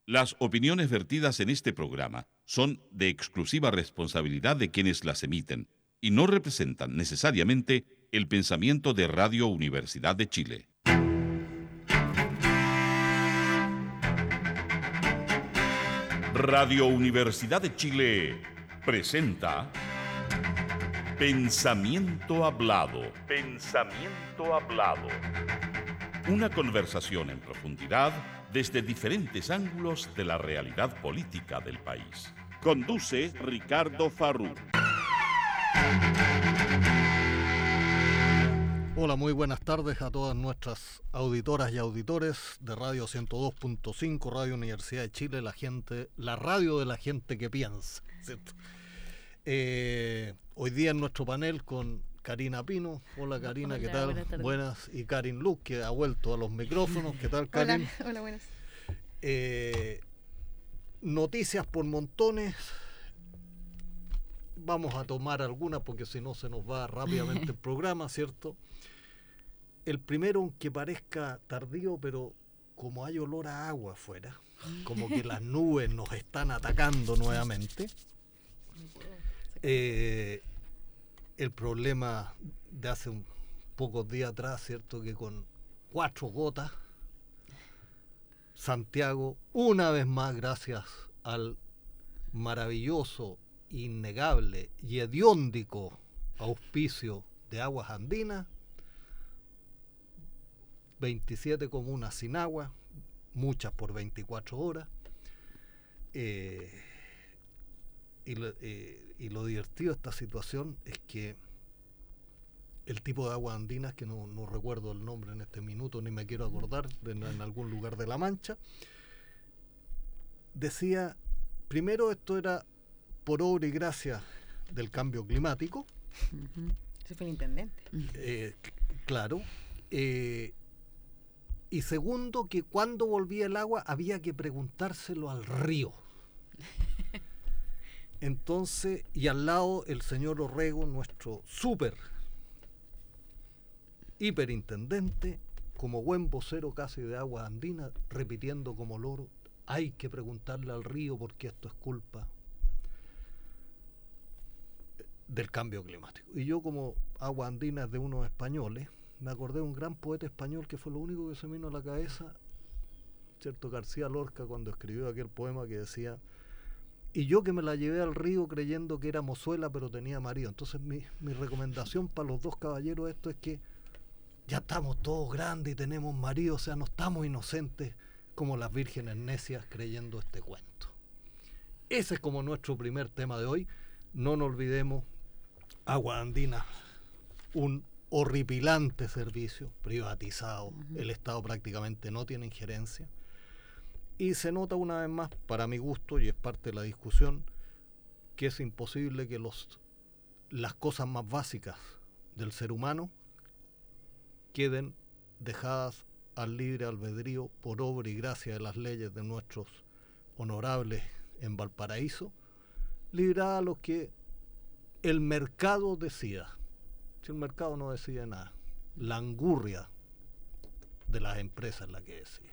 Las opiniones vertidas en este programa son de exclusiva responsabilidad de quienes las emiten y no representan necesariamente el pensamiento de Radio Universidad de Chile. Radio Universidad de Chile presenta Pensamiento Hablado. Pensamiento Hablado. Una conversación en profundidad desde diferentes ángulos de la realidad política del país. Conduce Ricardo Farrú. Hola, muy buenas tardes a todas nuestras auditoras y auditores de Radio 102.5, Radio Universidad de Chile, la radio de la gente que piensa, ¿cierto? Hoy día en nuestro panel con Karina Pino. Hola Karina, hola, ¿qué tal? Buenas. Y Karin Luz, que ha vuelto a los micrófonos. ¿Qué tal, Karin? Hola, buenas. Noticias por montones. Vamos a tomar algunas porque si no se nos va rápidamente el programa, ¿cierto? El primero, aunque parezca tardío, pero como hay olor a agua afuera, como que las nubes nos están atacando nuevamente. El problema de hace pocos días atrás, ¿cierto? Que con 4 gotas, Santiago, una vez más, gracias al maravilloso, innegable y hedióndico auspicio de Aguas Andinas, 27 comunas sin agua, muchas por 24 horas. Y lo divertido de esta situación es que el tipo de aguas andinas, que no recuerdo el nombre en este minuto, ni me quiero acordar, en algún lugar de La Mancha, decía, primero esto era por obra y gracia del cambio climático. Ese fue el intendente. Claro. Y segundo, que cuando volvía el agua había que preguntárselo al río. Entonces, y al lado el señor Orrego, nuestro hiperintendente, como buen vocero casi de Aguas Andinas, repitiendo como loro, hay que preguntarle al río porque esto es culpa del cambio climático. Y yo, como Aguas Andinas de unos españoles, me acordé de un gran poeta español que fue lo único que se me vino a la cabeza, ¿cierto? García Lorca, cuando escribió aquel poema que decía: y yo que me la llevé al río creyendo que era mozuela pero tenía marido. Entonces mi recomendación para los dos caballeros esto es que ya estamos todos grandes y tenemos marido, o sea, no estamos inocentes como las vírgenes necias creyendo este cuento. Ese es como nuestro primer tema de hoy. No nos olvidemos, Aguas Andinas, un horripilante servicio privatizado, el Estado prácticamente no tiene injerencia. Y se nota una vez más, para mi gusto, y es parte de la discusión, que es imposible que las cosas más básicas del ser humano queden dejadas al libre albedrío por obra y gracia de las leyes de nuestros honorables en Valparaíso, libradas a lo que el mercado decida. Si el mercado no decide nada, la angurria de las empresas es la que decide.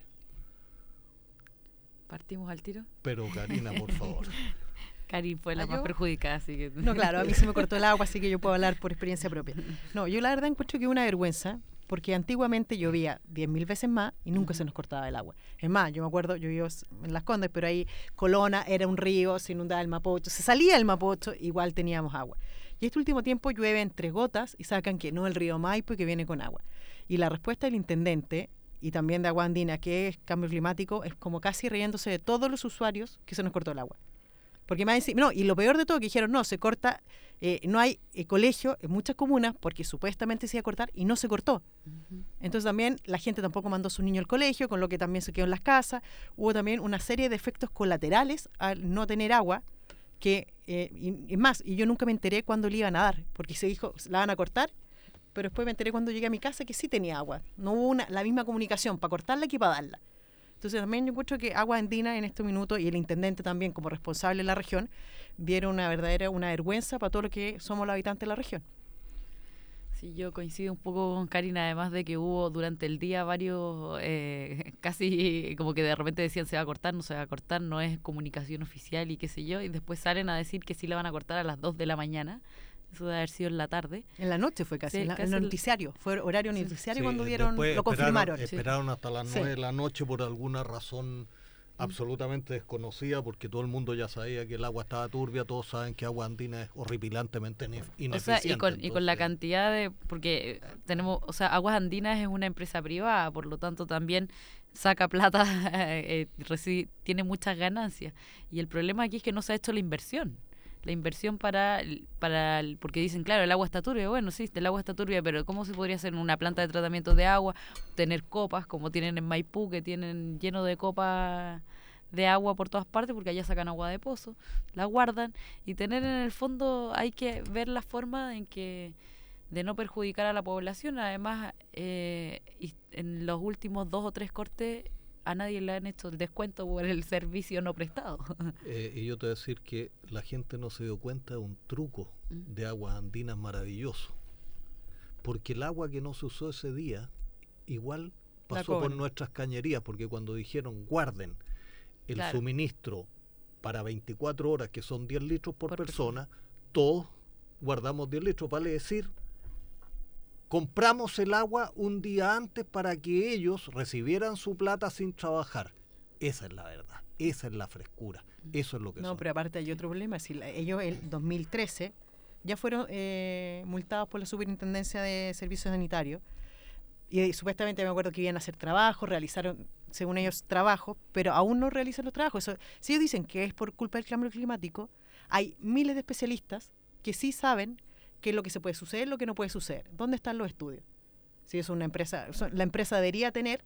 ¿Partimos al tiro? Pero Karina, por favor. Karin fue la más perjudicada, así que... No, claro, a mí se me cortó el agua, así que yo puedo hablar por experiencia propia. No, yo la verdad encuentro que es una vergüenza, porque antiguamente llovía 10.000 veces más y nunca se nos cortaba el agua. Es más, yo me acuerdo, yo vivo en Las Condes, pero ahí Colona era un río, se inundaba el Mapocho, se salía el Mapocho, igual teníamos agua. Y este último tiempo llueve en 3 gotas y sacan que no el río Maipo y que viene con agua. Y la respuesta del intendente y también de Aguas Andinas, que es cambio climático, es como casi riéndose de todos los usuarios que se nos cortó el agua. Porque más encima, no, y lo peor de todo, que dijeron, no, se corta, no hay colegio en muchas comunas porque supuestamente se iba a cortar y no se cortó. Entonces también la gente tampoco mandó a su niño al colegio, con lo que también se quedó en las casas. Hubo también una serie de efectos colaterales al no tener agua, que, y más, y yo nunca me enteré cuándo le iban a dar, porque se dijo, la van a cortar, pero después me enteré cuando llegué a mi casa que sí tenía agua. No hubo la misma comunicación para cortarla que para darla. Entonces también yo encuentro que Aguas Andinas en estos minutos, y el intendente también como responsable de la región, vieron una vergüenza para todo lo que somos los habitantes de la región. Sí, yo coincido un poco con Karina, además de que hubo durante el día varios, casi como que de repente decían se va a cortar, no se va a cortar, no es comunicación oficial y qué sé yo, y después salen a decir que sí la van a cortar a las 2 de la mañana, eso debe haber sido en la tarde. En la noche fue casi, Sí, en el noticiario, fue horario noticiario cuando lo confirmaron. Esperaron hasta las 9 de la noche por alguna razón absolutamente desconocida, porque todo el mundo ya sabía que el agua estaba turbia, todos saben que agua andina es horripilantemente ineficiente. O sea, y con la cantidad de, porque tenemos, o sea, Aguas Andinas es una empresa privada, por lo tanto también saca plata, tiene muchas ganancias, y el problema aquí es que no se ha hecho la inversión porque dicen, claro, el agua está turbia. Bueno, sí, el agua está turbia, pero ¿cómo se podría hacer una planta de tratamiento de agua? Tener copas, como tienen en Maipú, que tienen lleno de copas de agua por todas partes, porque allá sacan agua de pozo, la guardan, y tener en el fondo, hay que ver la forma de no perjudicar a la población. Además, en los últimos 2 o 3 cortes, a nadie le han hecho el descuento por el servicio no prestado. Y yo te voy a decir que la gente no se dio cuenta de un truco de Aguas Andinas maravilloso. Porque el agua que no se usó ese día, igual pasó por nuestras cañerías, porque cuando dijeron guarden el suministro para 24 horas, que son 10 litros por persona, todos guardamos 10 litros, vale decir, compramos el agua un día antes para que ellos recibieran su plata sin trabajar. Esa es la verdad, esa es la frescura, eso es lo que son. No, pero aparte hay otro problema, si ellos en 2013 ya fueron multados por la Superintendencia de Servicios Sanitarios, y supuestamente me acuerdo que iban a hacer trabajo, realizaron, según ellos, trabajo, pero aún no realizan los trabajos. Eso, si ellos dicen que es por culpa del cambio climático, hay miles de especialistas que sí saben qué es lo que se puede suceder, lo que no puede suceder. ¿Dónde están los estudios? Si es una empresa, la empresa debería tener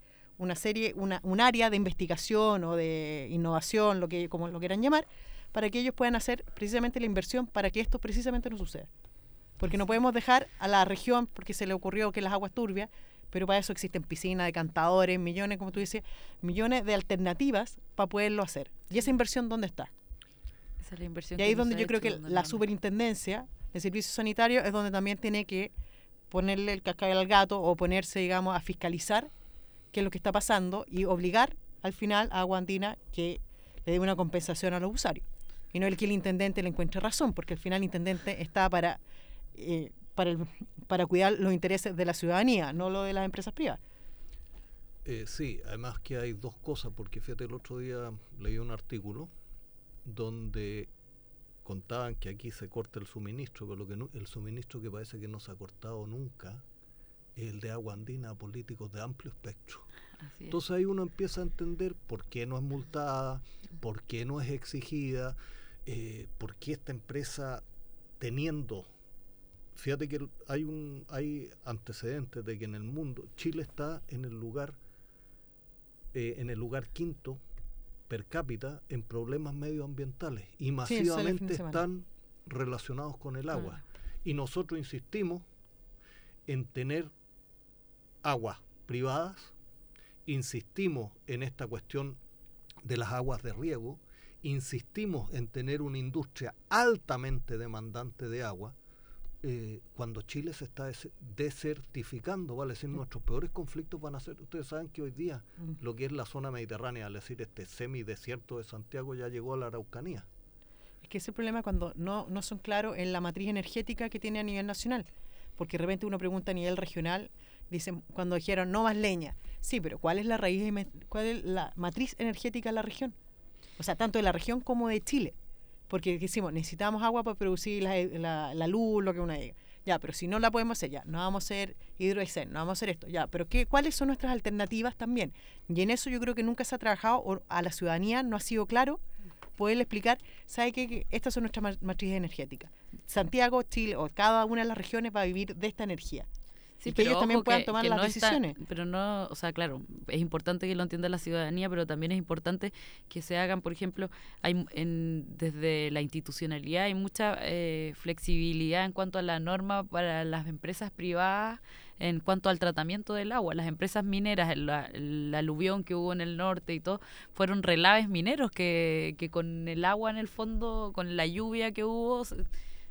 un área de investigación o de innovación, como lo quieran llamar, para que ellos puedan hacer precisamente la inversión para que esto precisamente no suceda. Porque no podemos dejar a la región, porque se le ocurrió que las aguas turbias, pero para eso existen piscinas, decantadores, millones, como tú dices, millones de alternativas para poderlo hacer. ¿Y esa inversión dónde está? Esa es la inversión. Y ahí es donde yo creo que la Superintendencia de Servicios Sanitarios es donde también tiene que ponerle el cascabel al gato o ponerse, digamos, a fiscalizar qué es lo que está pasando y obligar al final a Agua Andina que le dé una compensación a los usuarios. Y no el que el intendente le encuentre razón, porque al final el intendente está para cuidar los intereses de la ciudadanía, no lo de las empresas privadas. Sí, además que hay dos cosas, porque fíjate, el otro día leí un artículo donde contaban que aquí se corta el suministro, pero el suministro que parece que no se ha cortado nunca es el de Agua Andina a políticos de amplio espectro. Entonces ahí uno empieza a entender por qué no es multada, por qué no es exigida, por qué esta empresa teniendo... Fíjate que hay antecedentes de que en el mundo Chile está en el lugar quinto per cápita en problemas medioambientales y masivamente están relacionados con el agua. Y nosotros insistimos en tener aguas privadas, insistimos en esta cuestión de las aguas de riego, insistimos en tener una industria altamente demandante de agua, cuando Chile se está desertificando, vale decir, nuestros peores conflictos van a ser, ustedes saben que hoy día lo que es la zona mediterránea, es decir, este semidesierto de Santiago ya llegó a la Araucanía. Es que ese problema cuando no son claros en la matriz energética que tiene a nivel nacional, porque de repente uno pregunta a nivel regional, dicen cuando dijeron no más leña, sí, pero ¿cuál es la matriz energética de la región? O sea, tanto de la región como de Chile. Porque decimos, necesitamos agua para producir la luz, lo que uno diga. Ya, pero si no la podemos hacer, ya, no vamos a hacer hidroescén, no vamos a hacer esto. Ya, pero ¿cuáles son nuestras alternativas también? Y en eso yo creo que nunca se ha trabajado, o a la ciudadanía no ha sido claro poderle explicar, ¿sabe qué? Que estas son nuestras matrices energéticas. Santiago, Chile, o cada una de las regiones va a vivir de esta energía. Sí, y que ellos también puedan tomar las decisiones. Pero no, o sea, claro, es importante que lo entienda la ciudadanía, pero también es importante que se hagan, por ejemplo, desde la institucionalidad hay mucha flexibilidad en cuanto a la norma para las empresas privadas, en cuanto al tratamiento del agua. Las empresas mineras, el aluvión que hubo en el norte y todo, fueron relaves mineros que con el agua en el fondo, con la lluvia que hubo,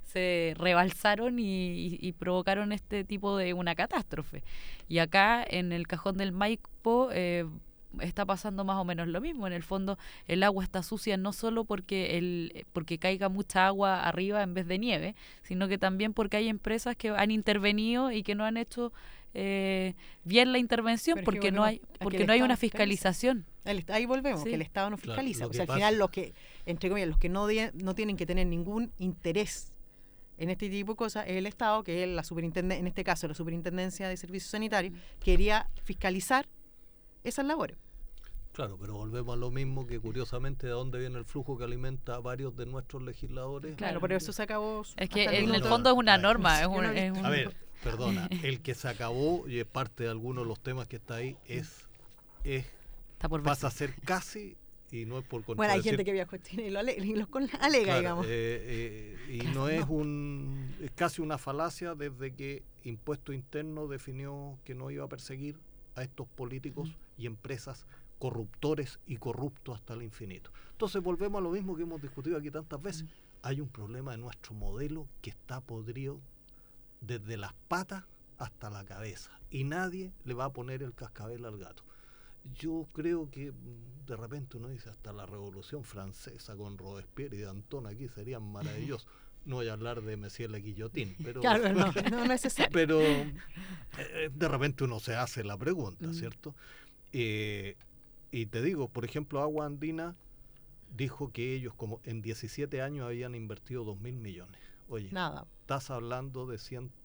se rebalsaron y provocaron este tipo de una catástrofe. Y acá en el cajón del Maipo está pasando más o menos lo mismo. En el fondo el agua está sucia no solo porque caiga mucha agua arriba en vez de nieve, sino que también porque hay empresas que han intervenido y que no han hecho bien la intervención, porque no hay una fiscalización. Ahí volvemos, Sí. que el Estado no fiscaliza. Claro, O sea, al final los que, entre comillas, los que no tienen que tener ningún interés en este tipo de cosas es el Estado, que es la superintendencia, en este caso la Superintendencia de Servicios Sanitarios, quería fiscalizar esas labores. Claro, pero volvemos a lo mismo, que curiosamente de dónde viene el flujo que alimenta a varios de nuestros legisladores. Claro. Por eso se acabó. Es que hasta en el minuto. fondo es una norma. Yo no he visto. A ver, perdona, el que se acabó, y es parte de algunos de los temas que está ahí, Está por pasa verse. a ser casi, y no es por Bueno, hay contradecir, gente que viajó a China y lo alega, claro, digamos. y no es es casi una falacia desde que Impuesto Interno definió que no iba a perseguir a estos políticos y empresas corruptores y corruptos hasta el infinito. Entonces volvemos a lo mismo que hemos discutido aquí tantas veces. Hay un problema de nuestro modelo que está podrido desde las patas hasta la cabeza, y nadie le va a poner el cascabel al gato. Yo creo que de repente uno dice, hasta la Revolución Francesa con Robespierre y Danton aquí serían maravillosos. No voy a hablar de Messier Le Guillotin, pero, Claro, no es necesario. pero de repente uno se hace la pregunta, ¿cierto? Y te digo, por ejemplo, Agua Andina dijo que ellos como en 17 años habían invertido 2.000 millones. Oye, Nada. estás hablando de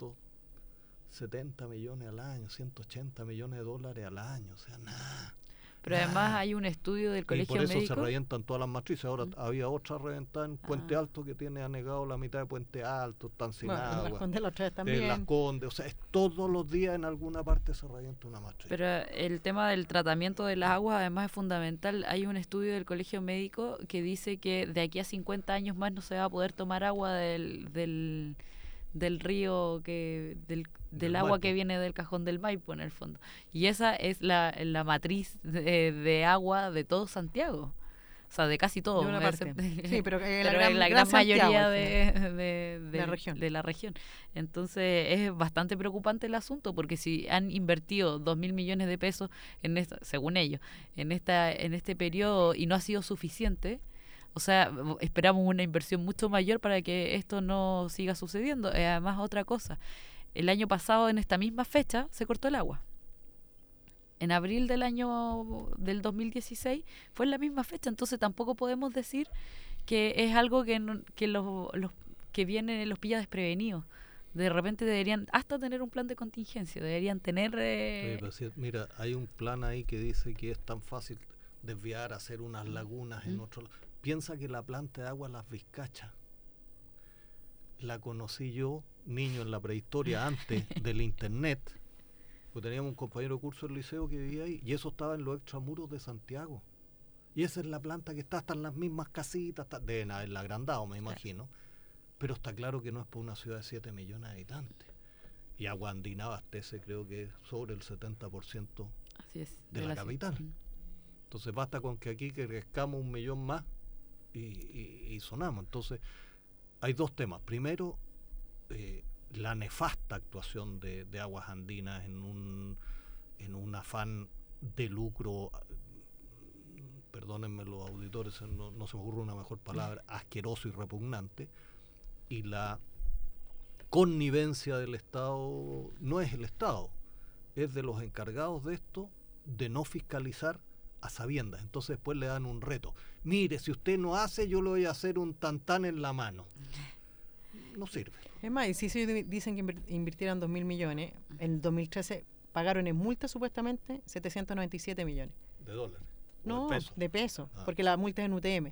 170 millones al año, 180 millones de dólares al año, o sea, nada. Pero además hay un estudio del Y Colegio por eso Médico. se revientan todas las matrices. Ahora había otra reventada en Puente Alto que tiene anegado la mitad de Puente Alto, están sin Bueno, en agua. Las Condes la otra vez En también. Las Condes, o sea, es todos los días en alguna parte se revienta una matriz. Pero el tema del tratamiento de las aguas además es fundamental. Hay un estudio del Colegio Médico que dice que de aquí a 50 años más no se va a poder tomar agua del río, del agua Maipo, que viene del cajón del Maipo en el fondo. Y esa es la matriz de agua de todo Santiago. O sea, de casi todo. De una parte. Sí, pero pero la gran Santiago, mayoría al final. de la región. Entonces es bastante preocupante el asunto, porque si han invertido 2.000 millones de pesos en esta, según ellos, en este periodo y no ha sido suficiente, o sea, esperamos una inversión mucho mayor para que esto no siga sucediendo. Además, otra cosa, el año pasado en esta misma fecha se cortó el agua. En abril del 2016 fue en la misma fecha, entonces tampoco podemos decir que es algo que los que vienen los pilla desprevenidos. De repente deberían hasta tener un plan de contingencia, deberían tener... Oye, pero si, mira, hay un plan ahí que dice que es tan fácil desviar, hacer unas lagunas en otro lado. Piensa que la planta de agua Las Vizcachas la conocí yo, niño, en la prehistoria, antes del internet. Pues teníamos un compañero de curso del liceo que vivía ahí, y eso estaba en los extramuros de Santiago. Y esa es la planta que está hasta en las mismas casitas, deben haberla agrandado, me imagino. Pero está claro que no es para una ciudad de 7 millones de habitantes. Y Agua Andina abastece, creo que sobre el 70% Así es, de la capital. Entonces basta con que aquí crezcamos 1 millón más y sonamos. Entonces hay dos temas. Primero, la nefasta actuación de Aguas Andinas en un afán de lucro, perdónenme los auditores, no se me ocurre una mejor palabra, asqueroso y repugnante, y la connivencia del Estado no es el Estado, es de los encargados de esto, de no fiscalizar a sabiendas. Entonces después le dan un reto. Mire, si usted no hace, yo le voy a hacer un tantán en la mano. No sirve. Es más, y si dicen que invirtieron 2.000 millones, en 2013 pagaron en multa supuestamente 797 millones. ¿De dólares? No, de pesos. porque la multa es en UTM.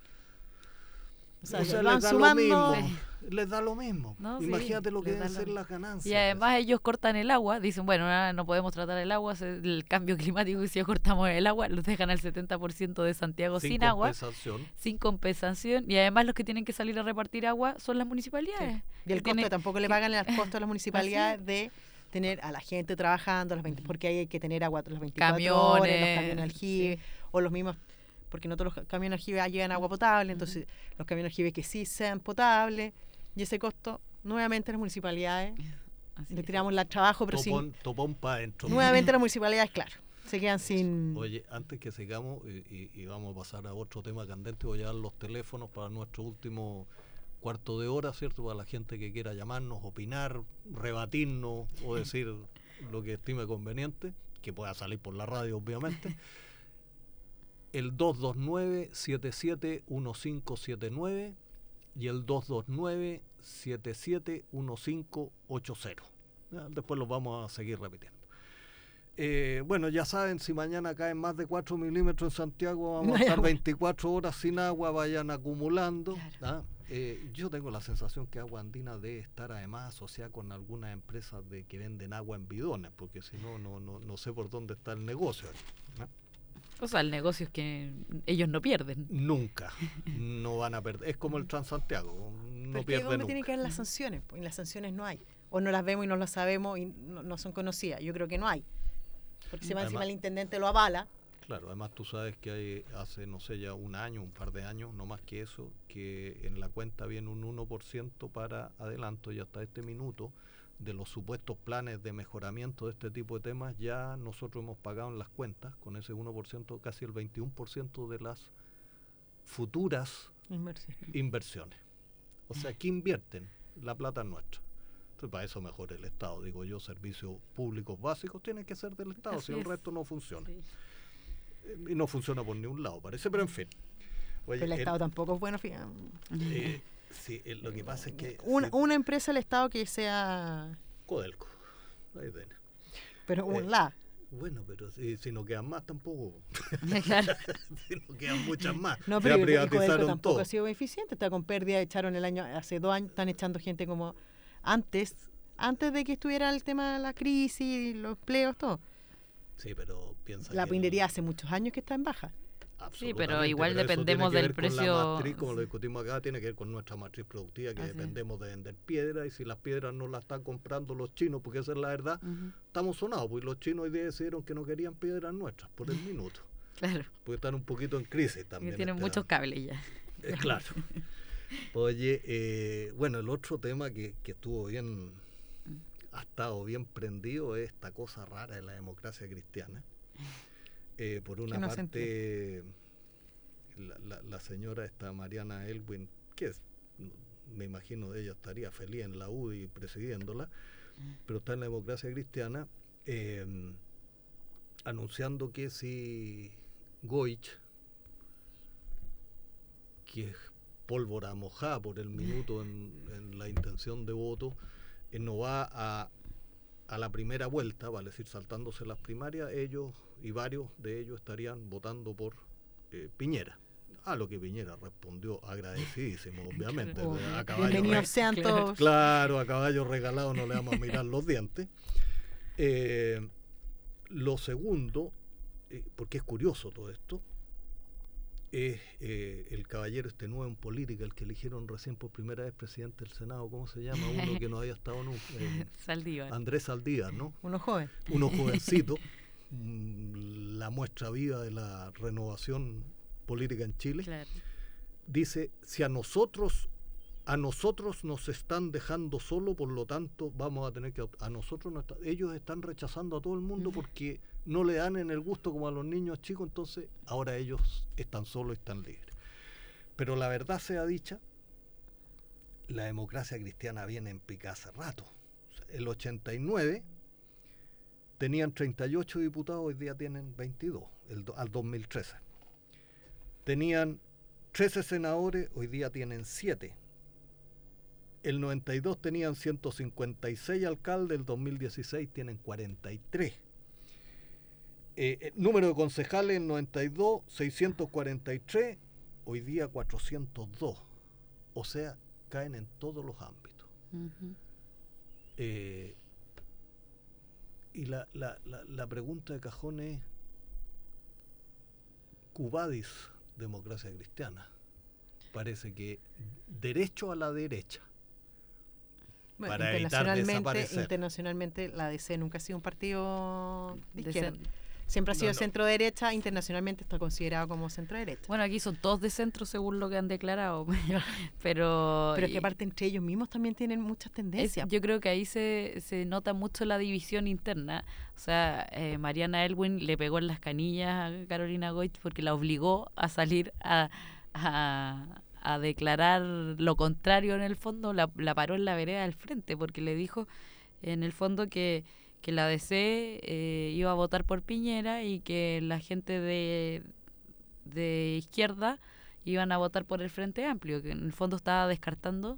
O sea, les van da sumando. lo mismo. Les da lo mismo. No, Imagínate sí, lo que les da deben ser lo- las ganancias. Y además ellos cortan el agua, dicen, bueno, no podemos tratar el agua, el cambio climático, y si cortamos el agua, los dejan al 70% de Santiago sin agua, compensación. sin compensación, y además los que tienen que salir a repartir agua son las municipalidades. Sí. Y el que costo tienen- tampoco le pagan el costo a las municipalidades Así de tener a la gente trabajando, porque ahí hay que tener agua las 24 Camiones, horas, los camiones aljibe, o los mismos, porque no todos los camiones aljibe llegan agua potable, entonces los camiones aljibe que sí sean potables, y ese costo nuevamente las municipalidades Así le es. tiramos el trabajo, pero Topón para adentro. nuevamente las municipalidades, claro, se quedan sin... Oye, antes que sigamos y vamos a pasar a otro tema candente, voy a dar los teléfonos para nuestro último cuarto de hora, ¿cierto? Para la gente que quiera llamarnos, opinar, rebatirnos o decir lo que estime conveniente, que pueda salir por la radio, obviamente. El 229-771579 y el 229-771580. Después los vamos a seguir repitiendo. Bueno, ya saben, si mañana caen más de 4 milímetros en Santiago, vamos a estar 24 horas sin agua, vayan acumulando. Claro. Yo tengo la sensación que Agua Andina debe estar además asociada con algunas empresas que venden agua en bidones, porque si no, no sé por dónde está el negocio aquí, ¿no? O sea, el negocio es que ellos no pierden. Nunca, no van a perder. Es como el Transantiago, no pierde ¿Dónde nunca. tienen que haber las sanciones? Pues, y las sanciones no hay. O no las vemos y no las sabemos y no son conocidas. Yo creo que no hay. Porque si va encima el intendente lo avala. Claro, además tú sabes que hay, hace, no sé, ya un año, un par de años, no más que eso, que en la cuenta viene un 1% para adelanto y hasta este minuto de los supuestos planes de mejoramiento de este tipo de temas, ya nosotros hemos pagado en las cuentas, con ese 1%, casi el 21% de las futuras inversiones. O sea, ¿qué invierten? La plata es nuestra. Entonces, para eso mejor el Estado. Digo yo, servicios públicos básicos tienen que ser del Estado, si el resto no funciona. Sí. Y no funciona por ningún lado, parece, pero en fin. Oye, Pero el Estado tampoco es bueno. Sí, lo que pasa es que... Una empresa del Estado que sea... Codelco. Ahí tiene. Pero Bueno, pero si no quedan más tampoco. Claro. Si no quedan muchas más. No, pero ya el Codelco privatizaron tampoco todo. ha sido eficiente. Está con pérdida, echaron el año, hace 2 años, están echando gente como antes de que estuviera el tema de la crisis, los empleos, todo. Sí, pero piensa La que minería hace muchos años que está en baja. Sí, pero igual eso dependemos tiene que del ver con la precio. matriz, como lo discutimos acá, tiene que ver con nuestra matriz productiva, que Así es. dependemos de vender piedra, y si las piedras no las están comprando los chinos, porque esa es la verdad, Ujú. estamos sonados, pues los chinos hoy día decidieron que no querían piedras nuestras por el minuto, Claro, porque están un poquito en crisis también. que tienen muchos cables ya. Claro. Oye, bueno, el otro tema que estuvo bien, ha estado bien prendido, es esta cosa rara de la democracia cristiana. Por una no se parte, la señora esta Mariana Elwin, me imagino ella estaría feliz en la UDI presidiéndola, pero está en la democracia cristiana, anunciando que si Goich, que es pólvora mojada por el minuto en la intención de voto, no va a la primera vuelta, vale decir, saltándose las primarias, ellos y varios de ellos estarían votando por Piñera. A lo que Piñera respondió agradecidísimo, obviamente. A caballo Bienvenidos sean todos. Claro, a caballo regalado no le vamos a mirar los dientes. Lo segundo, porque es curioso todo esto, es el caballero este nuevo en política, el que eligieron recién por primera vez presidente del Senado, ¿cómo se llama? Uno que no había estado nunca. Saldívar. Andrés Saldívar, ¿no? Uno joven. Uno jovencito, la muestra viva de la renovación política en Chile. Claro. Dice, si a nosotros nos están dejando solo, por lo tanto vamos a tener que... ellos están rechazando a todo el mundo porque no le dan en el gusto como a los niños chicos, entonces ahora ellos están solos y están libres. Pero la verdad sea dicha, la democracia cristiana viene en pica hace rato. O sea, el 89 tenían 38 diputados, hoy día tienen 22, al 2013. Tenían 13 senadores, hoy día tienen 7. El 92 tenían 156 alcaldes, el 2016 tienen 43. Número de concejales en 92, 643, hoy día 402. O sea, caen en todos los ámbitos. Uh-huh. Y la pregunta de cajón es, Cubadis, democracia cristiana, parece que derecho a la derecha. Bueno, Para evitar desaparecer. internacionalmente la DC nunca ha sido un partido de izquierda. siempre ha sido centro-derecha, internacionalmente está considerado como centro-derecha. Bueno, aquí son todos de centro según lo que han declarado, pero es que aparte entre ellos mismos también tienen muchas tendencias. Yo creo que ahí se nota mucho la división interna. O sea, Mariana Elwin le pegó en las canillas a Carolina Goich porque la obligó a salir a declarar lo contrario en el fondo, la paró en la vereda del frente porque le dijo en el fondo que la DC iba a votar por Piñera y que la gente de izquierda iban a votar por el Frente Amplio, que en el fondo estaba descartando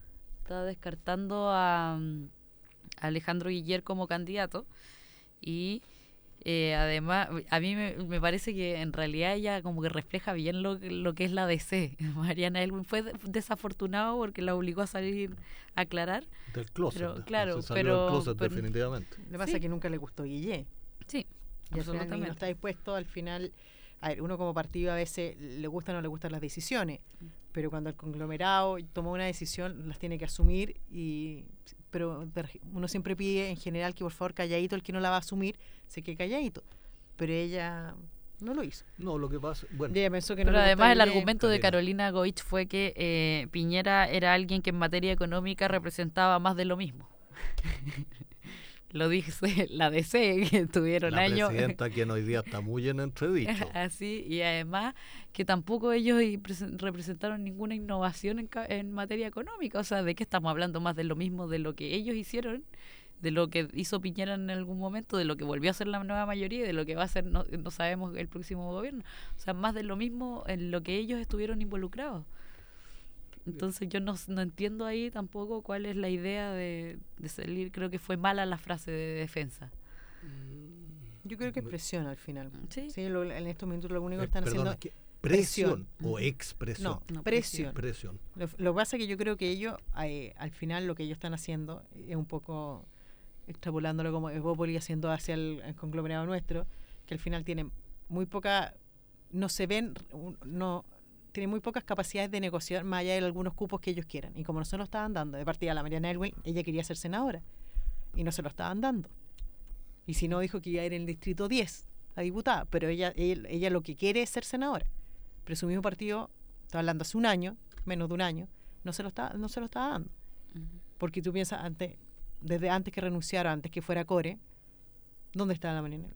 a Alejandro Guiller como candidato. Y además a mí me parece que en realidad ella como que refleja bien lo que es la DC. Mariana Elwin fue desafortunado porque la obligó a salir a aclarar del closet, pero, claro, se salió del closet definitivamente. Lo que pasa es que nunca le gustó Guillé. Sí, y al final no está dispuesto, al final, a ver, uno como partido a veces le gustan o no le gustan las decisiones, pero cuando el conglomerado toma una decisión las tiene que asumir, pero uno siempre pide en general que por favor calladito el que no la va a asumir se quede calladito, pero ella no lo hizo. No, lo que pasa, bueno, ella pensó que pero no además el argumento de Carolina Goich fue que Piñera era alguien que en materia económica representaba más de lo mismo. Lo dice la DC, que tuvieron años. La presidenta, quien hoy día está muy en entredicho. Así, y además que tampoco ellos representaron ninguna innovación en materia económica. O sea, ¿de qué estamos hablando? Más de lo mismo de lo que ellos hicieron, de lo que hizo Piñera en algún momento, de lo que volvió a hacer la nueva mayoría y de lo que va a hacer, no sabemos, el próximo gobierno. O sea, más de lo mismo en lo que ellos estuvieron involucrados. Entonces yo no entiendo ahí tampoco cuál es la idea de salir. Creo que fue mala la frase de defensa. Yo creo que es presión al final. Sí, en estos minutos lo único que están haciendo es presión o expresión. No, presión. Lo que pasa es que yo creo que ellos, al final lo que ellos están haciendo es un poco extrapolándolo como Evópolis haciendo hacia el conglomerado nuestro, que al final tienen muy poca, tienen muy pocas capacidades de negociar más allá de algunos cupos que ellos quieran. Y como no se lo estaban dando, de partida la Mariana Elwin, ella quería ser senadora y no se lo estaban dando. Y si no, dijo que iba a ir en el distrito 10 a diputada, pero ella lo que quiere es ser senadora. Pero su mismo partido, está hablando hace un año, menos de un año, no se lo estaba dando. Porque tú piensas, desde antes que renunciara, antes que fuera Core, ¿dónde estaba la Mariana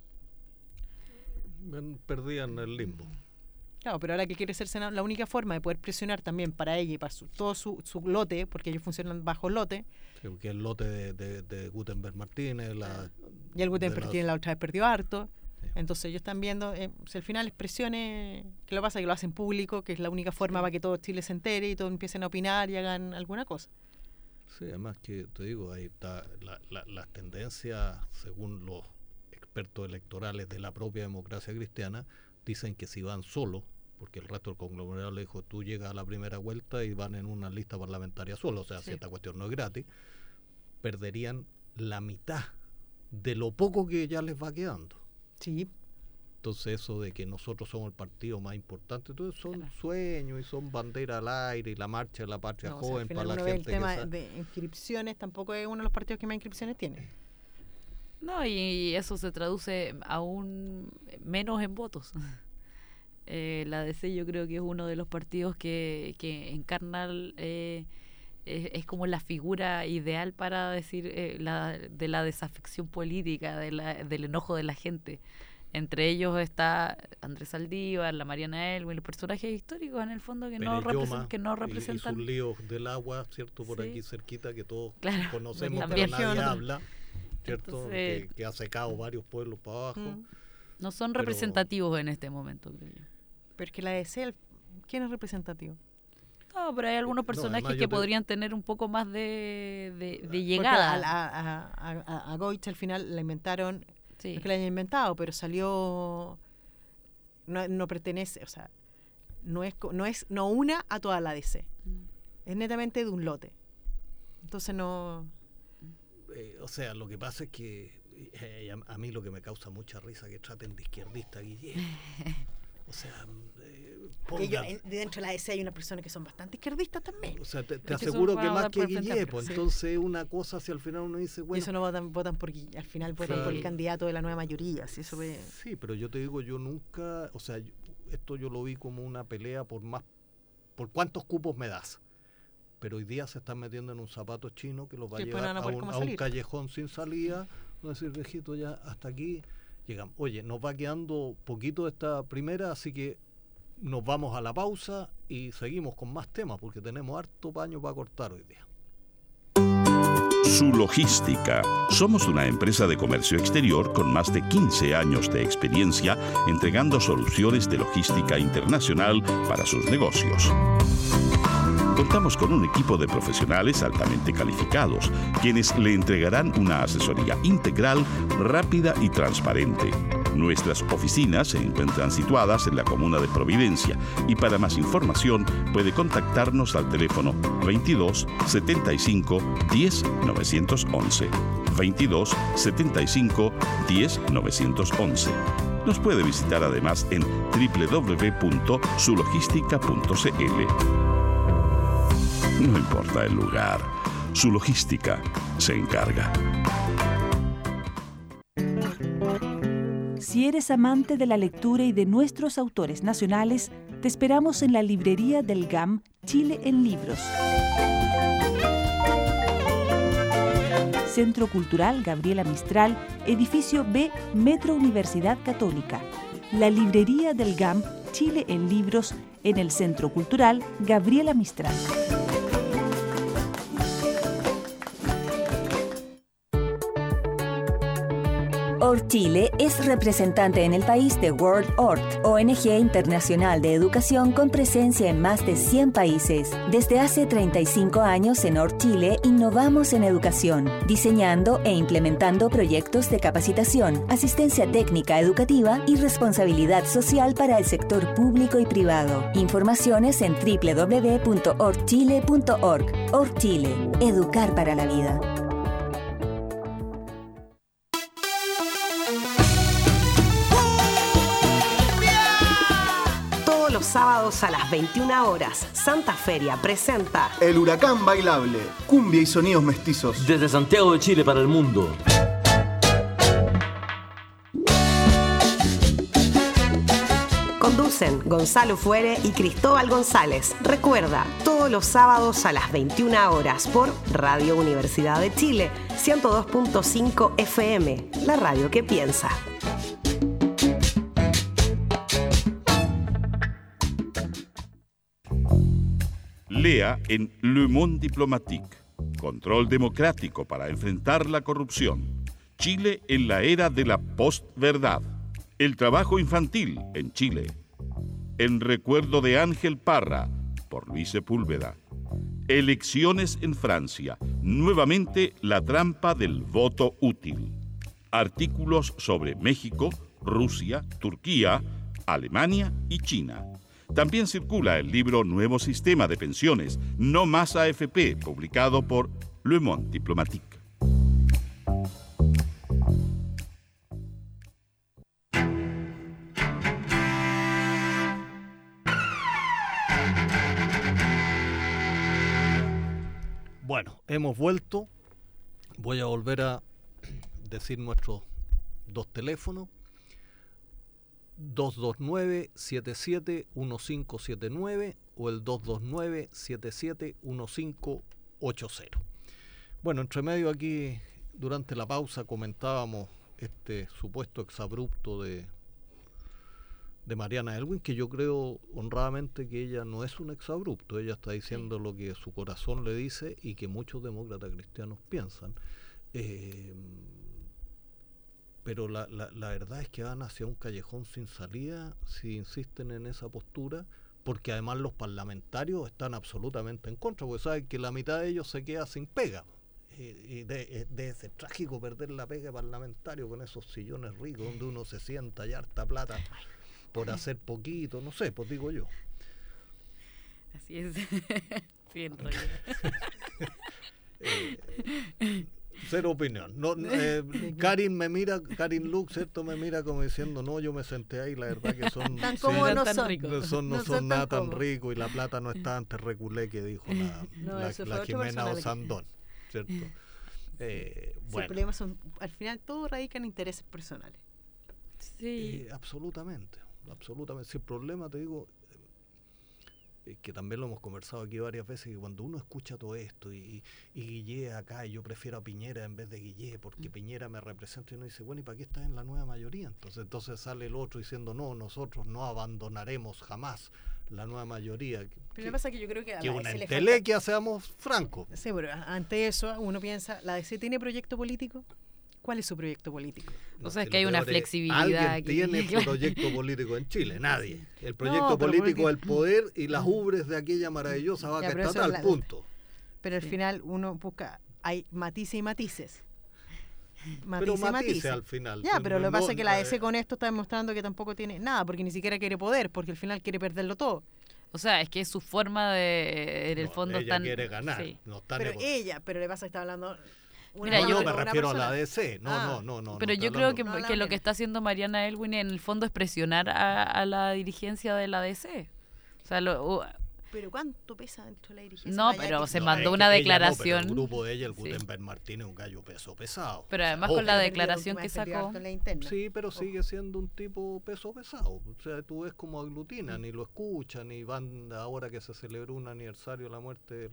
Elwin? Perdían el limbo. Claro, pero ahora que quiere ser senador, la única forma de poder presionar también para ella y para todo su lote, porque ellos funcionan bajo lote. Sí, porque el lote de Gutenberg Martínez. Y el Gutenberg Martínez la otra vez perdió harto. Sí. Entonces ellos están viendo, si al final es presiones, que lo pasa que lo hacen público, que es la única forma para que todo Chile se entere y todos empiecen a opinar y hagan alguna cosa. Sí, además que te digo, ahí está las tendencias, según los expertos electorales de la propia democracia cristiana, dicen que si van solos, porque el resto del conglomerado le dijo, tú llegas a la primera vuelta y van en una lista parlamentaria solo, o sea, si esta cuestión no es gratis, perderían la mitad de lo poco que ya les va quedando. Sí. Entonces eso de que nosotros somos el partido más importante, entonces son sueños y son bandera al aire y la marcha de la patria joven, para la gente. El tema de inscripciones tampoco es uno de los partidos que más inscripciones tiene. No, y eso se traduce aún menos en votos. La DC yo creo que es uno de los partidos que encarna es como la figura ideal para decir de la desafección política, del enojo de la gente. Entre ellos está Andrés Saldívar, la Mariana Elwin, los personajes históricos en el fondo que no representan. Y sus líos del agua, ¿cierto? Por aquí cerquita que todos conocemos, también, pero nadie habla, ¿cierto? Entonces, que ha secado varios pueblos para abajo. No son representativos en este momento, creo yo. Pero es que la DC, ¿quién es representativo? No, pero hay algunos personajes que podrían tener un poco más de llegada. A Goich al final la inventaron, no es que la hayan inventado, pero salió, no pertenece, o sea, no una a toda la DC. Es netamente de un lote. Entonces no... o sea, lo que pasa es que a mí lo que me causa mucha risa es que traten de izquierdista a Guillermo. O sea, Porque dentro de la DC hay unas personas que son bastante izquierdistas también. O sea, te aseguro que más que Guille, pues entonces una cosa, si al final uno dice, bueno... Y eso no votan por Guille, al final votan por el candidato de la nueva mayoría. Si eso Sí, pero yo te digo, yo nunca, o sea, esto yo lo vi como una pelea por cuántos cupos me das. Pero hoy día se están metiendo en un zapato chino que los va a llevar a un callejón sin salida. No decir, viejito, ya hasta aquí llegamos. Oye, nos va quedando poquito esta primera, así que nos vamos a la pausa y seguimos con más temas, porque tenemos harto paño para cortar hoy día. Su Logística. Somos una empresa de comercio exterior con más de 15 años de experiencia entregando soluciones de logística internacional para sus negocios. Contamos con un equipo de profesionales altamente calificados, quienes le entregarán una asesoría integral, rápida y transparente. Nuestras oficinas se encuentran situadas en la comuna de Providencia y para más información puede contactarnos al teléfono 22 75 10 911. 22 75 10 911. Nos puede visitar además en www.sulogistica.cl. No importa el lugar, Su Logística se encarga. Si eres amante de la lectura y de nuestros autores nacionales, te esperamos en la librería del GAM Chile en Libros. Centro Cultural Gabriela Mistral, edificio B, Metro Universidad Católica. La librería del GAM Chile en Libros en el Centro Cultural Gabriela Mistral. ORT Chile es representante en el país de World ORT, ONG internacional de educación con presencia en más de 100 países. Desde hace 35 años en ORT Chile innovamos en educación, diseñando e implementando proyectos de capacitación, asistencia técnica educativa y responsabilidad social para el sector público y privado. Informaciones en www.ortchile.org. ORT Chile, educar para la vida. Sábados a las 21 horas, Santa Feria presenta El Huracán Bailable, cumbia y sonidos mestizos. Desde Santiago de Chile para el mundo. Conducen Gonzalo Fuere y Cristóbal González. Recuerda, todos los sábados a las 21 horas por Radio Universidad de Chile, 102.5 FM, la radio que piensa. Lea en Le Monde Diplomatique. Control democrático para enfrentar la corrupción. Chile en la era de la postverdad. El trabajo infantil en Chile. En recuerdo de Ángel Parra, por Luis Sepúlveda. Elecciones en Francia. Nuevamente la trampa del voto útil. Artículos sobre México, Rusia, Turquía, Alemania y China. También circula el libro Nuevo Sistema de Pensiones, no más AFP, publicado por Le Monde Diplomatique. Bueno, hemos vuelto. Voy a volver a decir nuestros dos teléfonos. 229-771579 o el 229-771580. Bueno, entre medio aquí, durante la pausa, comentábamos este supuesto exabrupto de Mariana Elwin, que yo creo honradamente que ella no es un exabrupto, ella está diciendo lo que su corazón le dice y que muchos demócratas cristianos piensan. Pero la verdad es que van hacia un callejón sin salida si insisten en esa postura, porque además los parlamentarios están absolutamente en contra, porque saben que la mitad de ellos se queda sin pega. Y debe ser trágico perder la pega parlamentario con esos sillones ricos donde uno se sienta y harta plata por hacer poquito, no sé, pues digo yo. Así es. Bien, O cero opinión. No, Karin Lux, ¿cierto? Me mira como diciendo, no, yo me senté ahí, la verdad que son... Tan cómodos no son. No son nada tan ricos y la plata no está antes reculé que dijo la Jimena Osandón, ¿cierto? Bueno. El problema son, al final todo radica en intereses personales. Sí. Absolutamente. Si el problema, te digo, que también lo hemos conversado aquí varias veces, que cuando uno escucha todo esto y Guillé acá, y yo prefiero a Piñera en vez de Guillé, porque Piñera me representa, y uno dice, bueno, ¿y para qué estás en la nueva mayoría? Entonces sale el otro diciendo, no, nosotros no abandonaremos jamás la nueva mayoría. Pero lo que pasa es que yo creo que a que la una DC entelequia, seamos francos. Sí, pero ante eso uno piensa, ¿la DC tiene proyecto político? ¿Cuál es su proyecto político? O sea, es que hay una flexibilidad. ¿Alguien tiene proyecto político en Chile? Nadie. El proyecto político es el poder y las ubres de aquella maravillosa vaca estatal, punto. Pero al final uno busca, hay matices y matices. Pero matices al final. Ya, pero lo que pasa es que la DC con esto está demostrando que tampoco tiene nada, porque ni siquiera quiere poder, porque al final quiere perderlo todo. O sea, es que es su forma de, en el fondo... Ella quiere ganar. Sí. No está pero le pasa que está hablando... Mira, yo me refiero a la DC, no. Pero yo creo que lo que está haciendo Mariana Elwin en el fondo es presionar a la dirigencia de la DC. O sea, pero ¿cuánto pesa dentro de la dirigencia? No, pero se mandó una declaración. Pero el grupo de ella, el Gutenberg Martínez, es un gallo pesado. Pero además con la declaración que sacó. Sí, pero sigue siendo un tipo pesado. O sea, tú ves cómo aglutinan y lo escuchan y van, ahora que se celebró un aniversario de la muerte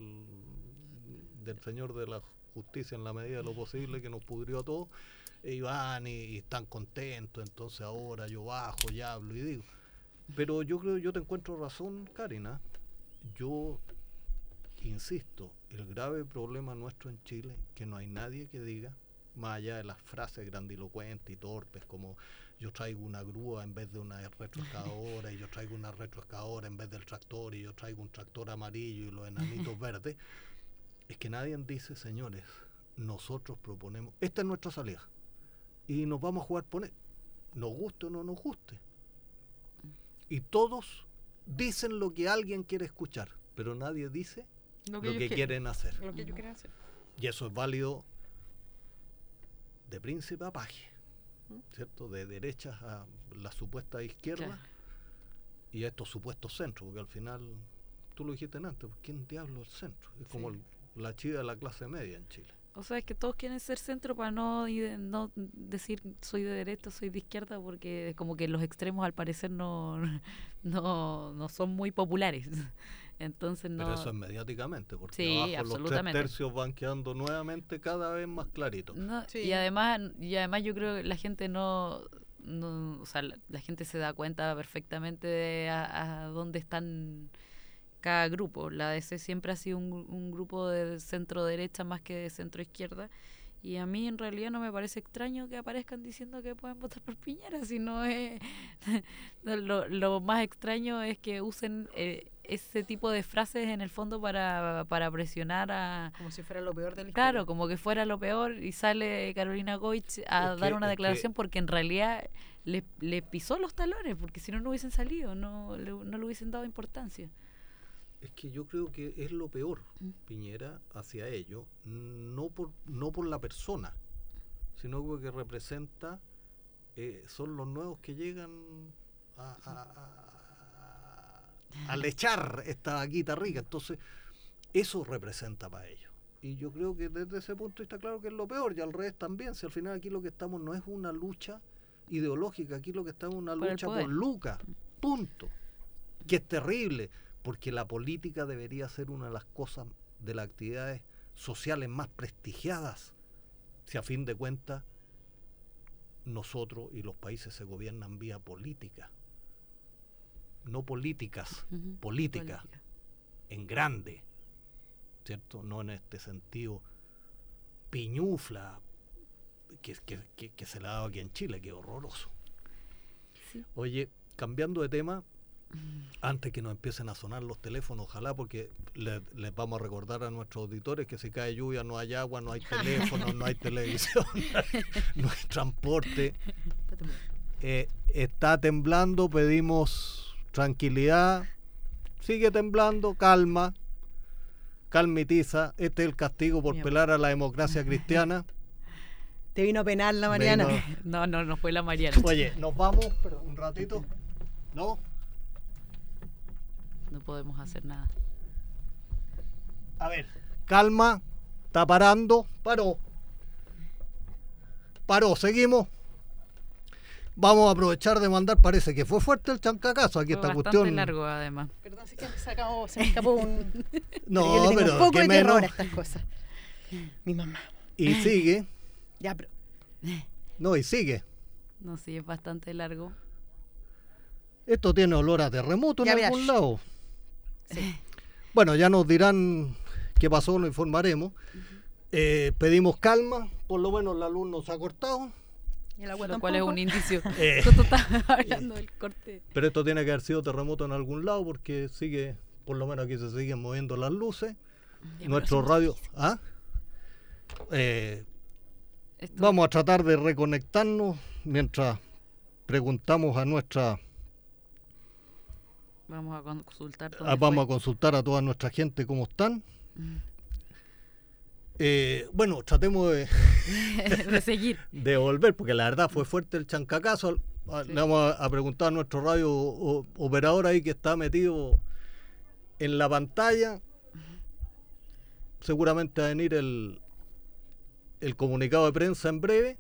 del señor de la justicia en la medida de lo posible, que nos pudrió a todos, y van y están contentos, entonces ahora yo bajo y hablo y digo. Pero yo te encuentro razón, Karina. Yo insisto, el grave problema nuestro en Chile, que no hay nadie que diga, más allá de las frases grandilocuentes y torpes, como yo traigo una grúa en vez de una retroexcavadora, y yo traigo una retroexcavadora en vez del tractor, y yo traigo un tractor amarillo y los enanitos verdes, es que nadie dice, señores, nosotros proponemos, esta es nuestra salida, y nos vamos a jugar por él, nos guste o no nos guste. Y todos dicen lo que alguien quiere escuchar, pero nadie dice lo que quieren hacer. Lo que ellos quieren hacer. Y eso es válido de príncipe a paje, ¿cierto? De derechas a la supuesta izquierda, claro, y a estos supuestos centros, porque al final, tú lo dijiste antes, ¿quién diablo es el centro? Es como la chiva de la clase media en Chile. O sea, es que todos quieren ser centro para no decir soy de derecha, soy de izquierda, porque como que los extremos al parecer no son muy populares. Entonces no. Pero eso es mediocamente, porque abajo los 3 tercios van quedando nuevamente cada vez más claritos. No, sí. y además yo creo que la gente o sea, la gente se da cuenta perfectamente de a dónde están cada grupo. La DC siempre ha sido un grupo de centro derecha más que de centro izquierda, y a mí en realidad no me parece extraño que aparezcan diciendo que pueden votar por Piñera, sino es lo más extraño es que usen ese tipo de frases en el fondo para presionar a... Como si fuera lo peor del... Claro, como que fuera lo peor, y sale Carolina Goich a dar una declaración porque en realidad le pisó los talones, porque si no hubiesen salido, no le hubiesen dado importancia. Es que yo creo que es lo peor, Piñera, hacia ello, no por la persona, sino porque representa, son los nuevos que llegan a lechar esta vaquita rica, entonces eso representa para ellos. Y yo creo que desde ese punto de vista, claro que es lo peor, y al revés también, si al final aquí lo que estamos no es una lucha ideológica, aquí lo que estamos es una lucha por lucas, punto, que es terrible, porque la política debería ser una de las cosas, de las actividades sociales más prestigiadas, si a fin de cuentas nosotros y los países se gobiernan vía política, no políticas, política, en grande, ¿cierto? No en este sentido piñufla que se le ha dado aquí en Chile, que es horroroso. Sí. Oye, cambiando de tema, antes que nos empiecen a sonar los teléfonos, ojalá, porque les vamos a recordar a nuestros auditores que si cae lluvia no hay agua, no hay teléfono, no hay televisión, no hay transporte. Está temblando, pedimos tranquilidad, sigue temblando, calmitiza. Este es el castigo por pelar a la democracia cristiana. Te vino a penar la Mariana. No fue la Mariana. Oye, nos vamos, pero un ratito. ¿No? No podemos hacer nada. A ver, calma, está parando, paró, seguimos. Vamos a aprovechar de mandar, parece que fue fuerte el chancacazo, aquí fue esta bastante cuestión. Largo además. Perdón, si que se me escapó un... No, pero un poco que de menos. terror a estas cosas. Mi mamá. Y sigue. Ya, pero... No, y sigue. No, sí, es bastante largo. Esto tiene olor a terremoto Ya en verás. algún lado. Sí. Bueno, ya nos dirán qué pasó, lo informaremos. Pedimos calma, por lo menos la luz nos ha cortado. Y el agua Lo cual es tampoco. un indicio. Justo estaba hablando del corte. Pero esto tiene que haber sido terremoto en algún lado porque sigue, por lo menos aquí se siguen moviendo las luces. Nuestro radio... ¿Ah? Vamos a tratar de reconectarnos mientras preguntamos a nuestra... Vamos a consultar. Vamos a consultar a toda nuestra gente cómo están. Bueno, tratemos de de seguir. De volver, porque la verdad fue fuerte el chancacazo. Sí. Le vamos a preguntar a nuestro radio operador ahí que está metido en la pantalla. Seguramente va a venir el comunicado de prensa en breve.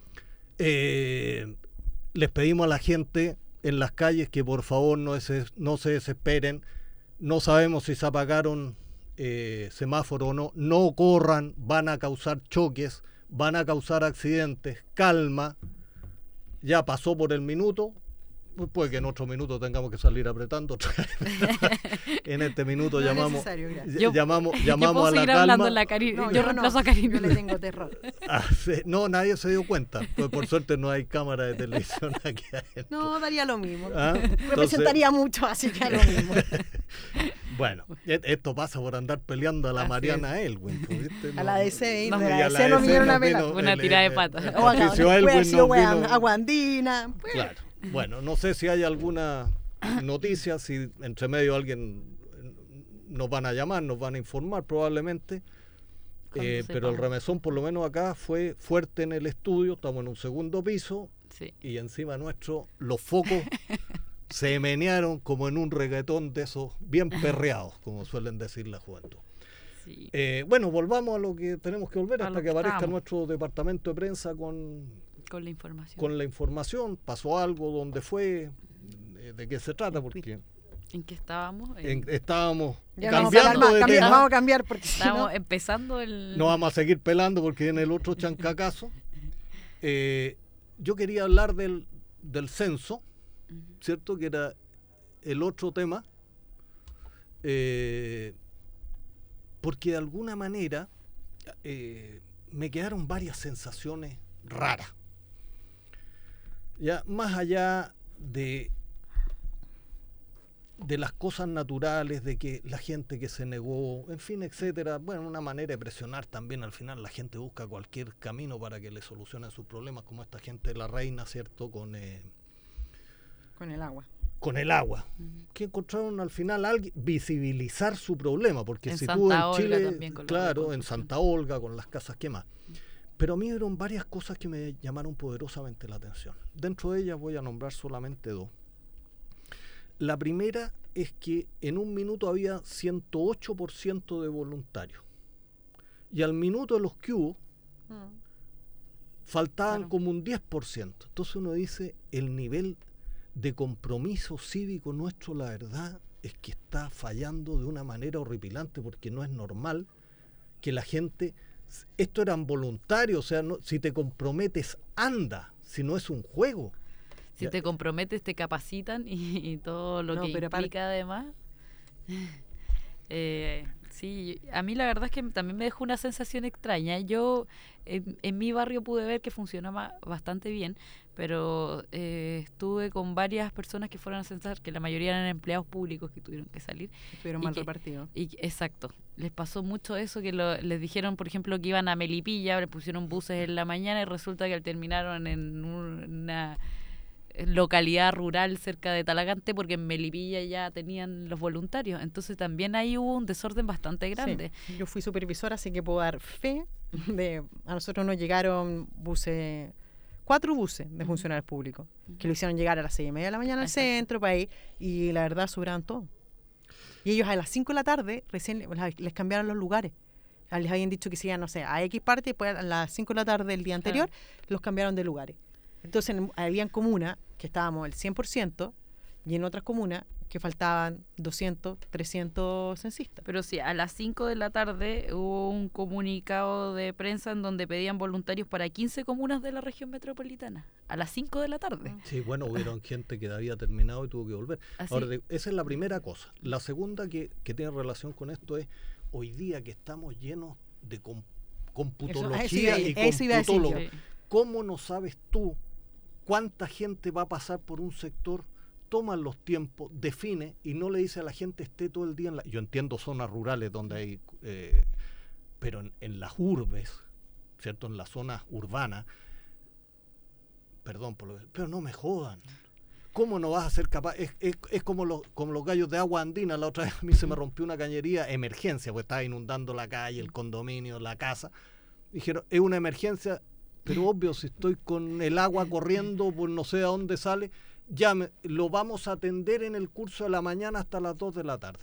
Les pedimos a la gente en las calles que por favor no se desesperen. No sabemos si se apagaron semáforo o no. No corran, van a causar choques, van a causar accidentes. Calma, ya pasó por el minuto. Puede que en otro minuto tengamos que salir apretando. En este minuto llamamos a la calma. Yo reemplazo a Karina. Yo le tengo terror. No, nadie se dio cuenta. Pues por suerte no hay cámara de televisión aquí adentro. No, daría lo mismo. Entonces, representaría mucho, así que lo mismo. Bueno, esto pasa por andar peleando a la Mariana Elwin. ¿Viste? A la DC, no, de la DC no me dieron una pela. Una tirada de pata. O Aguandina. Claro. Bueno, no sé si hay alguna noticia, si entre medio alguien nos van a llamar, nos van a informar probablemente, pero el remesón por lo menos acá fue fuerte en el estudio, estamos en un segundo piso, sí. Y encima nuestro los focos se menearon como en un reggaetón de esos bien perreados, como suelen decir la juventud. Sí. Bueno, volvamos a lo que tenemos que volver hasta que aparezca nuestro departamento de prensa con la información. ¿Pasó algo? ¿Dónde fue? ¿De qué se trata? Porque ¿en qué estábamos? Estábamos ya cambiando de tema. Vamos a cambiar porque estábamos empezando el... No vamos a seguir pelando porque viene el otro chancacazo. Yo quería hablar del censo, ¿cierto? Que era el otro tema. Porque de alguna manera me quedaron varias sensaciones raras. Ya más allá de las cosas naturales, de que la gente que se negó, en fin, etcétera, bueno, una manera de presionar también, al final la gente busca cualquier camino para que le solucionen sus problemas, como esta gente de la Reina, ¿cierto? Con el agua. Con el agua. Que encontraron al final visibilizar su problema, porque si tú en Chile, claro, en Santa Olga, con las casas quemadas. Pero a mí hubieron varias cosas que me llamaron poderosamente la atención. Dentro de ellas voy a nombrar solamente dos. La primera es que en un minuto había 108% de voluntarios. Y al minuto de los que hubo, faltaban como un 10%. Entonces uno dice, el nivel de compromiso cívico nuestro, la verdad, es que está fallando de una manera horripilante, porque no es normal que la gente... Esto eran voluntarios, o sea, no, si te comprometes, anda, si no es un juego. Si te comprometes, te capacitan y todo lo que implica además. Sí, a mí la verdad es que también me dejó una sensación extraña. Yo en mi barrio pude ver que funcionaba bastante bien, pero estuve con varias personas que fueron a censar, que la mayoría eran empleados públicos que tuvieron que salir. Estuvieron mal repartidos. Exacto. Les pasó mucho eso, que les dijeron, por ejemplo, que iban a Melipilla, les pusieron buses en la mañana y resulta que terminaron en una localidad rural cerca de Talagante, porque en Melipilla ya tenían los voluntarios. Entonces también ahí hubo un desorden bastante grande. Sí. Yo fui supervisora, así que puedo dar fe A nosotros nos llegaron 4 buses de funcionarios públicos que lo hicieron llegar a las 6:30 de la mañana al centro, para ahí, y la verdad sobraban todo. Y ellos a las 5 de la tarde recién les cambiaron los lugares. Les habían dicho que se iban, no sé, a X parte, y después a las 5 de la tarde del día anterior los cambiaron de lugares. Entonces habían comunas que estábamos el 100% y en otras comunas que faltaban 200, 300 censistas. Pero sí, a las 5 de la tarde hubo un comunicado de prensa en donde pedían voluntarios para 15 comunas de la región metropolitana. A las 5 de la tarde. Sí, bueno, hubieron gente que había terminado y tuvo que volver. Ahora, esa es la primera cosa. La segunda que tiene relación con esto es, hoy día que estamos llenos de computología y computólogos, ¿cómo no sabes tú cuánta gente va a pasar por un sector? Toman los tiempos, define y no le dice a la gente esté todo el día yo entiendo zonas rurales donde hay pero en las urbes, ¿cierto? En las zonas urbanas, perdón pero no me jodan. ¿Cómo no vas a ser capaz? Es como los gallos de agua andina. La otra vez a mí se me rompió una cañería, emergencia, porque estaba inundando la calle, el condominio, la casa. Dijeron, es una emergencia, pero obvio, si estoy con el agua corriendo por no sé a dónde sale, lo vamos a atender en el curso de la mañana hasta las 2 de la tarde.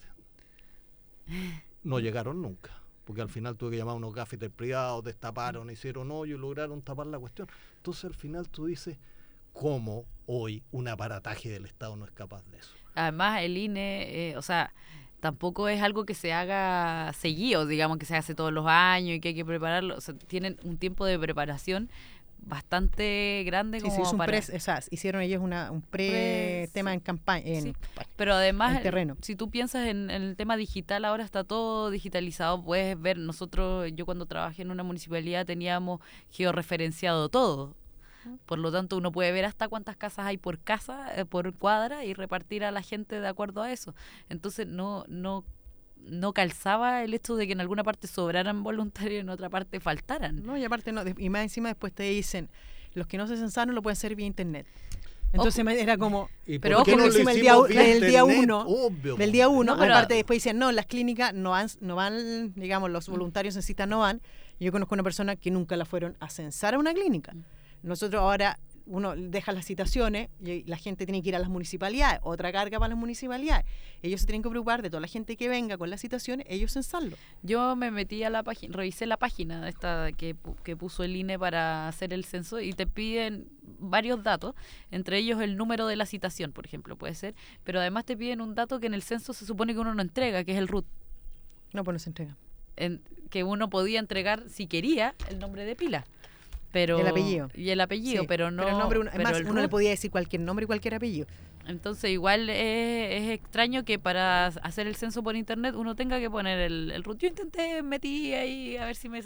No llegaron nunca, porque al final tuve que llamar a unos gaffetes privados, destaparon, hicieron hoyo y lograron tapar la cuestión. Entonces al final tú dices, ¿cómo hoy un aparataje del Estado no es capaz de eso? Además el INE, tampoco es algo que se haga seguido, digamos que se hace todos los años y que hay que prepararlo. O sea, tienen un tiempo de preparación bastante grande como hicieron ellos un tema en campaña pero además en terreno. Si tú piensas en el tema digital, ahora está todo digitalizado. Puedes ver, yo cuando trabajé en una municipalidad teníamos georreferenciado todo, por lo tanto uno puede ver hasta cuántas casas hay por casa, por cuadra, y repartir a la gente de acuerdo a eso. Entonces no calzaba el hecho de que en alguna parte sobraran voluntarios y en otra parte faltaran. No, y aparte y más encima después te dicen, los que no se censaron lo pueden hacer vía internet. Entonces era como, pero ojo, encima del día 1, aparte después dicen, no, las clínicas no van, digamos, los voluntarios censistas no van. Yo conozco una persona que nunca la fueron a censar a una clínica. Nosotros ahora, uno deja las citaciones y la gente tiene que ir a las municipalidades, otra carga para las municipalidades. Ellos se tienen que preocupar de toda la gente que venga con las citaciones, ellos censarlo. Yo me metí a la página, revisé la página esta que puso el INE para hacer el censo, y te piden varios datos, entre ellos el número de la citación, por ejemplo, puede ser, pero además te piden un dato que en el censo se supone que uno no entrega, que es el RUT. No, pues no se entrega. Que uno podía entregar, si quería, el nombre de pila. Pero, y el apellido, sí, pero no. Pero el nombre, uno le podía decir cualquier nombre y cualquier apellido. Entonces igual es extraño que para hacer el censo por internet uno tenga que poner el RUT. Yo metí ahí a ver si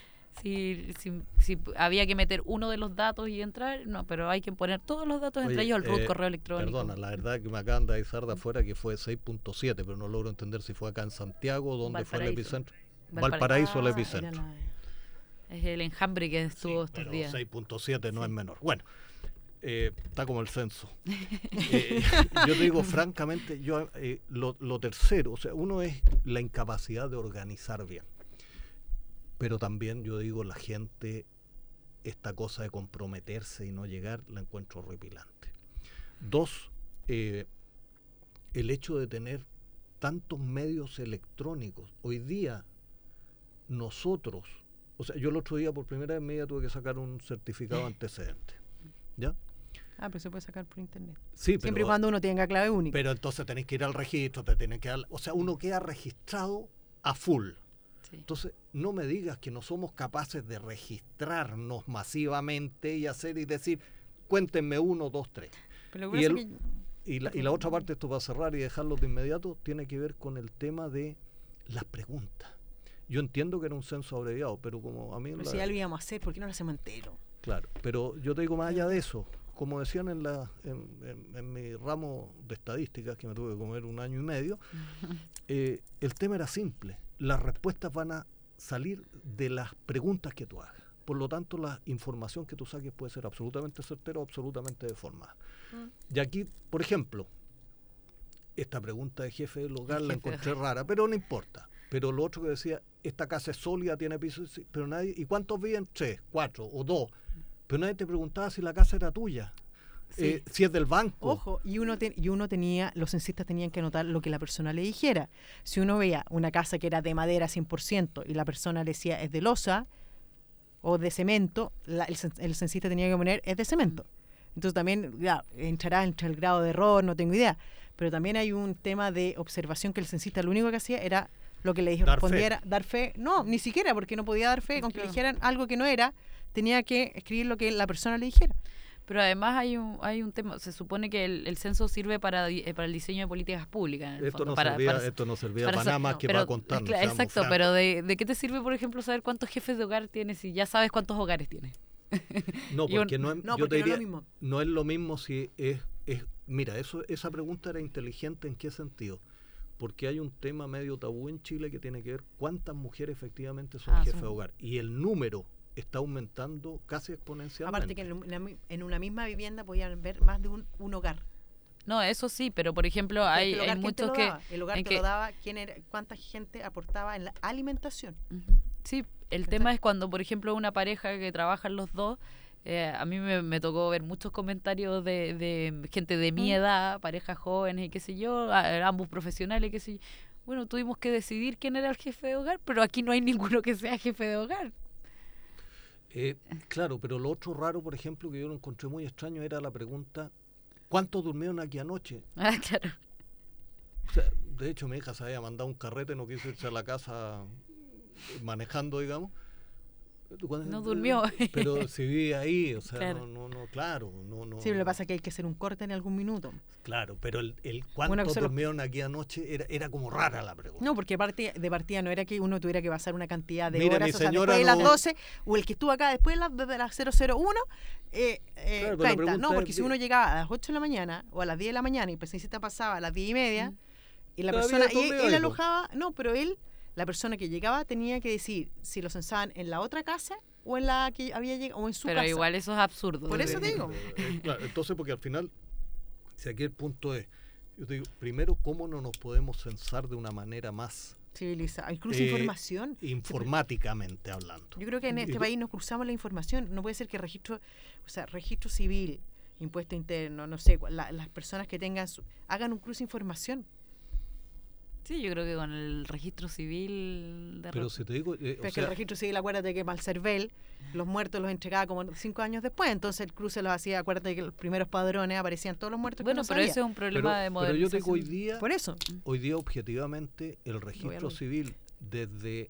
había que meter uno de los datos y entrar. No, pero hay que poner todos los datos, entre ellos el RUT, correo electrónico. Perdona, la verdad que me acaban de avisar de afuera que fue 6.7, pero no logro entender si fue acá en Santiago, donde fue el epicentro. Valparaíso el epicentro. Es el enjambre que estuvo estos días. 6.7 no es menor. Bueno, está como el censo. Yo te digo francamente, lo tercero, o sea, uno es la incapacidad de organizar bien. Pero también yo digo, la gente, esta cosa de comprometerse y no llegar, la encuentro horripilante. 2, el hecho de tener tantos medios electrónicos. Hoy día, nosotros, o sea, yo el otro día por primera vez en mi vida tuve que sacar un certificado antecedente. ¿Ya? Pero se puede sacar por internet. Sí, siempre y cuando uno tenga clave única. Pero entonces tenés que ir al registro, te tenés que dar, o sea, uno queda registrado a full. Sí. Entonces, no me digas que no somos capaces de registrarnos masivamente y hacer y decir, cuéntenme 1, 2, 3. Pero y la otra parte, esto para cerrar y dejarlo de inmediato, tiene que ver con el tema de las preguntas. Yo entiendo que era un censo abreviado, pero como a mí... Pero si ya lo íbamos a hacer, ¿por qué no lo hacemos entero? Claro, pero yo te digo más allá de eso. Como decían en mi ramo de estadísticas, que me tuve que comer 1 año y medio, el tema era simple. Las respuestas van a salir de las preguntas que tú hagas. Por lo tanto, la información que tú saques puede ser absolutamente certera o absolutamente deformada. Y aquí, por ejemplo, esta pregunta de jefe local la encontré rara, pero no importa. Pero lo otro que decía, esta casa es sólida, tiene piso, pero nadie, ¿y cuántos viven? 3, 4 o 2, pero nadie te preguntaba si la casa era tuya. Sí. Si es del banco. Ojo, y uno tenía, los censistas tenían que anotar lo que la persona le dijera. Si uno veía una casa que era de madera 100% y la persona le decía es de losa o de cemento, el censista tenía que poner es de cemento. Entonces también entrará entre el grado de error, no tengo idea. Pero también hay un tema de observación que el censista lo único que hacía era lo que le respondiera, dar fe. No, ni siquiera, porque no podía dar fe, con que le dijeran algo que no era, tenía que escribir lo que la persona le dijera. Pero además hay un tema, se supone que el censo sirve para el diseño de políticas públicas. En el esto, fondo, esto no servía para nada más que para contarnos. Exacto, pero ¿de qué te sirve, por ejemplo, saber cuántos jefes de hogar tienes si ya sabes cuántos hogares tienes? No, porque yo te diría, no es lo mismo si es mira, esa pregunta era inteligente. ¿En qué sentido? Porque hay un tema medio tabú en Chile que tiene que ver cuántas mujeres efectivamente son jefes de hogar. Y el número está aumentando casi exponencialmente. Aparte que en una misma vivienda podían ver más de un hogar. No, eso sí, pero por ejemplo hay muchos que... El hogar te lo daba, cuánta gente aportaba en la alimentación. Sí, el tema es cuando, por ejemplo, una pareja que trabajan los dos, a mí me tocó ver muchos comentarios de gente de mi edad, parejas jóvenes y qué sé yo, ambos profesionales, qué sé yo. Bueno, tuvimos que decidir quién era el jefe de hogar, pero aquí no hay ninguno que sea jefe de hogar. Claro, pero lo otro raro, por ejemplo, que yo lo encontré muy extraño, era la pregunta, ¿cuántos durmieron aquí anoche? Ah, claro. O sea, de hecho, mi hija se había mandado un carrete, no quiso irse a la casa manejando, digamos. No durmió. Pero si vive ahí, o sea, claro. No. Sí, lo que pasa es que hay que hacer un corte en algún minuto. Claro, pero el cuántos durmieron aquí anoche era como rara la pregunta. No, porque de partida no era que uno tuviera que pasar una cantidad de horas, o sea, después de las 12, o el que estuvo acá después de las 001, claro, 30. No, porque si uno llegaba a las 8 de la mañana o a las 10 de la mañana y el pensioncista pasaba a las 10 y media, y la persona, y él alojaba, no, pero la persona que llegaba tenía que decir si lo censaban en la otra casa o en la que había llegado o en su casa. Pero igual eso es absurdo. Por eso te digo. Claro, entonces, porque al final, si aquí el punto es, yo te digo, primero, ¿cómo no nos podemos censar de una manera más civilizada? Incluso información. Informáticamente hablando. Yo creo que en este país nos cruzamos la información. No puede ser que registro civil, impuesto interno, no sé, las personas que hagan un cruce de información. Sí, yo creo que con el registro civil... Pero si te digo... pero es que el registro civil, acuérdate que Malcervel los muertos los entregaba como 5 años después, entonces el cruce los hacía, acuérdate que los primeros padrones aparecían todos los muertos. Bueno, pero ese es un problema de modernización. Pero yo digo hoy día... Por eso. Hoy día, objetivamente, el registro civil, desde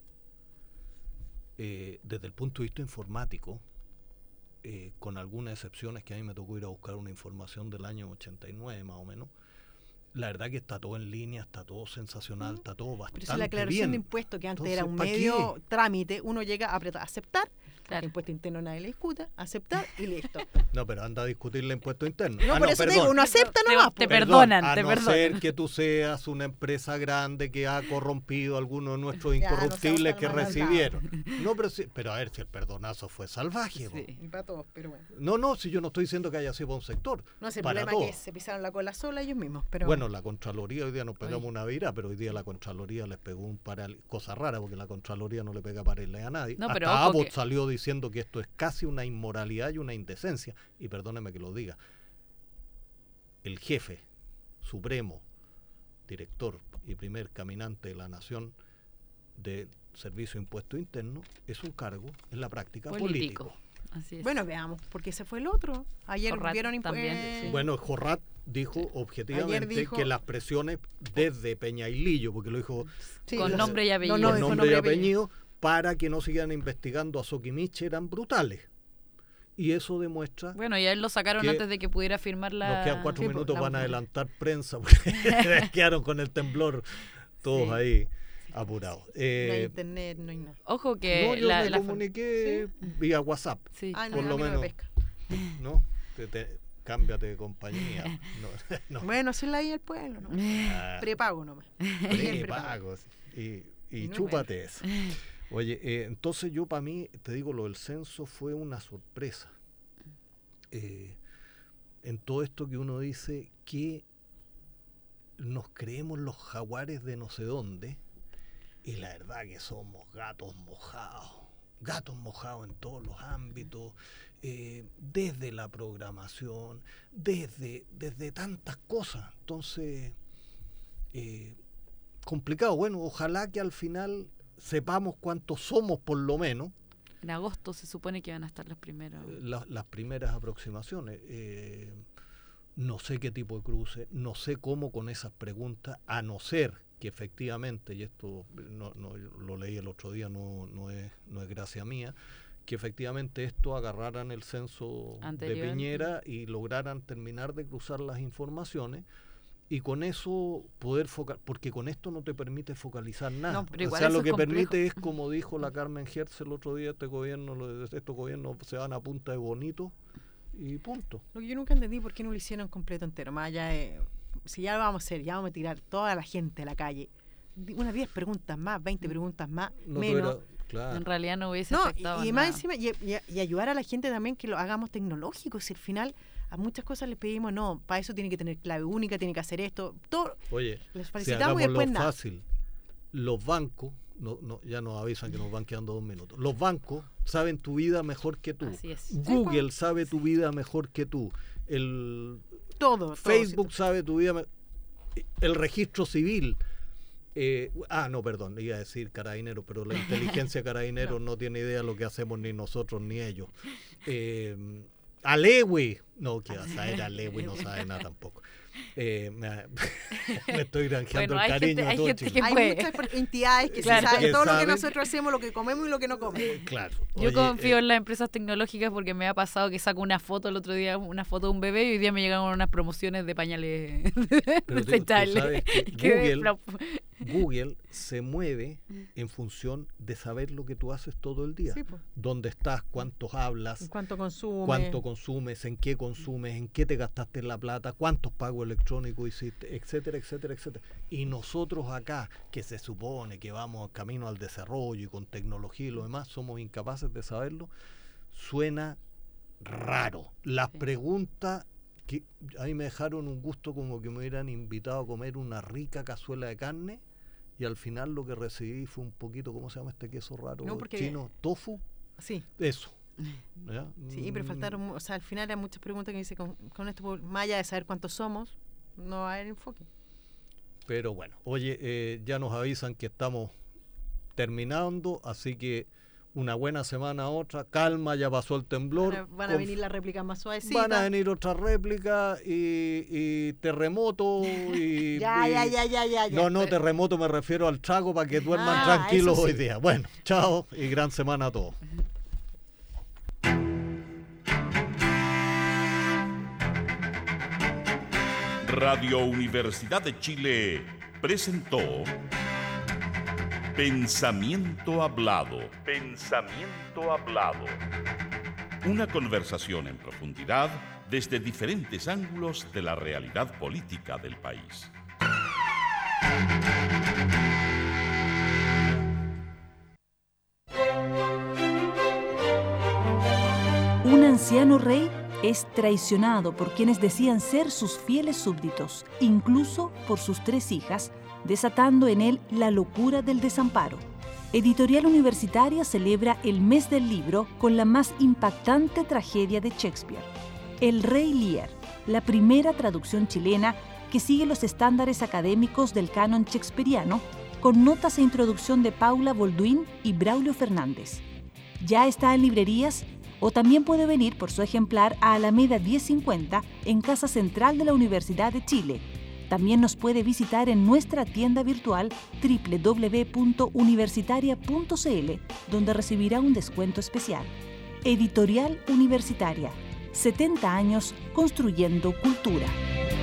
el punto de vista informático, con algunas excepciones que a mí me tocó ir a buscar una información del año 89 más o menos, la verdad que está todo en línea, está todo sensacional, está todo bastante bien. Pero si la aclaración de impuestos, que antes era un medio trámite, uno llega a apretar, aceptar, el impuesto interno nadie le discuta, aceptar y listo. No, pero anda a discutir el impuesto interno. No, por eso te digo, uno acepta nomás. Te perdonan, a no ser que tú seas una empresa grande que ha corrompido a algunos de nuestros incorruptibles que recibieron. No, pero a ver, si el perdonazo fue salvaje. Sí, y para todos, pero bueno. No, si yo no estoy diciendo que haya sido para un sector. No, el problema es que se pisaron la cola sola ellos mismos. Pero bueno, la Contraloría hoy día nos pegamos una vira, pero hoy día la Contraloría les pegó un cosa rara, porque la Contraloría no le pega pareles a nadie. No, hasta Abbott salió diciendo que esto es casi una inmoralidad y una indecencia, y perdóneme que lo diga, el jefe supremo, director y primer caminante de la nación del Servicio de Impuesto Interno es un cargo en la práctica político. Así es. Bueno, veamos, porque ese fue el otro. Ayer vieron también. Bueno, Jorrat dijo objetivamente que las presiones desde Peñailillo, porque lo dijo con nombre y apellido, con nombre y apellido, para que no sigan investigando a Sokimich eran brutales. Y eso demuestra... Bueno, y a él lo sacaron antes de que pudiera firmar la... Nos quedan 4 minutos, van a adelantar prensa, porque quedaron con el temblor todos ahí apurados. No hay internet, no hay nada. Ojo que... yo me comuniqué vía WhatsApp, por lo menos. ¿No? Cámbiate de compañía. No. Bueno, así es la idea del pueblo, ¿no? Prepago nomás. Prepago. Y chúpate eso. Oye, entonces yo para mí, te digo, lo del censo fue una sorpresa. En todo esto que uno dice que nos creemos los jaguares de no sé dónde y la verdad que somos gatos mojados en todos los ámbitos, desde la programación, desde tantas cosas. Entonces, complicado. Bueno, ojalá que al final sepamos cuántos somos, por lo menos. En agosto se supone que van a estar las primeras aproximaciones. No sé qué tipo de cruce, no sé cómo con esas preguntas, a no ser que efectivamente, y esto no lo leí el otro día, no es gracia mía, que efectivamente esto agarraran el censo anterior de Piñera y lograran terminar de cruzar las informaciones y con eso poder porque con esto no te permite focalizar nada. O sea, lo que permite es, como dijo la Carmen Hertz el otro día, estos gobiernos se van a punta de bonito y punto. Lo que yo nunca entendí, ¿por qué no lo hicieron completo entero? Más allá de, si ya lo vamos a hacer, ya vamos a tirar toda la gente a la calle, unas 10 preguntas más, 20 preguntas más, menos. Claro. En realidad no hubiese afectado y nada. más encima, y ayudar a la gente también que lo hagamos tecnológico. Si al final a muchas cosas les pedimos, no, para eso tiene que tener clave única, tiene que hacer esto, todo. Oye, les felicitamos y después nada. Fácil. Los bancos, ya nos avisan que nos van quedando 2 minutos. Los bancos saben tu vida mejor que tú. Así es. Google sabe tu vida mejor que tú. Facebook sabe tu vida, el registro civil. Perdón, iba a decir Carabinero, pero la inteligencia Carabinero no tiene idea de lo que hacemos ni nosotros ni ellos. Alewi, no, que va a saber Alewi, no sabe nada tampoco. Me estoy granjeando el cariño a todos. Hay muchas entidades que saben todo lo que nosotros hacemos, lo que comemos y lo que no comemos. Claro. Yo confío en las empresas tecnológicas porque me ha pasado que saco una foto el otro día, una foto de un bebé, y hoy día me llegaron unas promociones de pañales desechables. Google se mueve en función de saber lo que tú haces todo el día. Sí, pues. Dónde estás, cuántos hablas, cuánto consumes, en qué consumes, en qué te gastaste la plata, cuántos pagos electrónicos hiciste, etcétera, etcétera, etcétera. Y nosotros acá, que se supone que vamos camino al desarrollo y con tecnología y lo demás, somos incapaces de saberlo. Suena raro. Las preguntas que a mí me dejaron un gusto como que me hubieran invitado a comer una rica cazuela de carne. Y al final lo que recibí fue un poquito, ¿cómo se llama este queso raro chino? ¿Tofu? Sí. Eso. ¿Ya? Sí, pero faltaron, o sea, al final hay muchas preguntas que dice, con esto, más allá de saber cuántos somos, no va a haber enfoque. Pero bueno, oye, ya nos avisan que estamos terminando, así que una buena semana otra, calma, ya pasó el temblor. Van a venir las réplicas más suavecitas. Van a venir otras réplicas y terremoto y... Ya. No, terremoto me refiero al trago para que duerman tranquilos hoy día. Bueno, chao y gran semana a todos. Radio Universidad de Chile presentó Pensamiento Hablado. Pensamiento Hablado. Una conversación en profundidad desde diferentes ángulos de la realidad política del país. Un anciano rey es traicionado por quienes decían ser sus fieles súbditos, incluso por sus 3 hijas, desatando en él la locura del desamparo. Editorial Universitaria celebra el mes del libro con la más impactante tragedia de Shakespeare, El Rey Lear, la primera traducción chilena que sigue los estándares académicos del canon shakespeariano, con notas e introducción de Paula Bolduin y Braulio Fernández. Ya está en librerías o también puede venir por su ejemplar a Alameda 1050 en Casa Central de la Universidad de Chile. También nos puede visitar en nuestra tienda virtual www.universitaria.cl, donde recibirá un descuento especial. Editorial Universitaria. 70 años construyendo cultura.